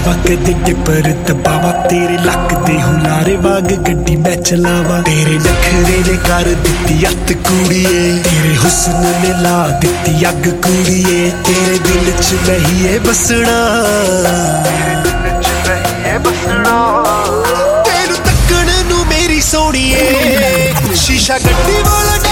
ਜਾਵਾ ਕਦੇ ਟਿੱਪਰ ਦਬਾਵਾ ਤੇਰੇ ਲੱਕ ਦੇ ਹੁਲਾਰੇ ਵਾਂਗ ਗੱਡੀ ਮੈਂ ਚਲਾਵਾ ਤੇਰੇ ਨਖਰੇ ਨੇ ਕਰ ਦਿੱਤੀ ਅੱਤ ਕੁੜੀਏ ਤੇਰੇ ਹੁਸਨ ਨੇ ਲਾ ਦਿੱਤੀ ਅੱਗ ਕੁੜੀਏ ਤੇਰੇ ਦਿਲ ਚ ਨਹੀਂ ਬਸਣਾ ਤੈਨੂੰ ਤੱਕਣ ਨੂੰ ਮੇਰੀ ਸੋਹਣੀਏ ਸ਼ੀਸ਼ਾ ਗੱਡੀ ਵਾਲਾ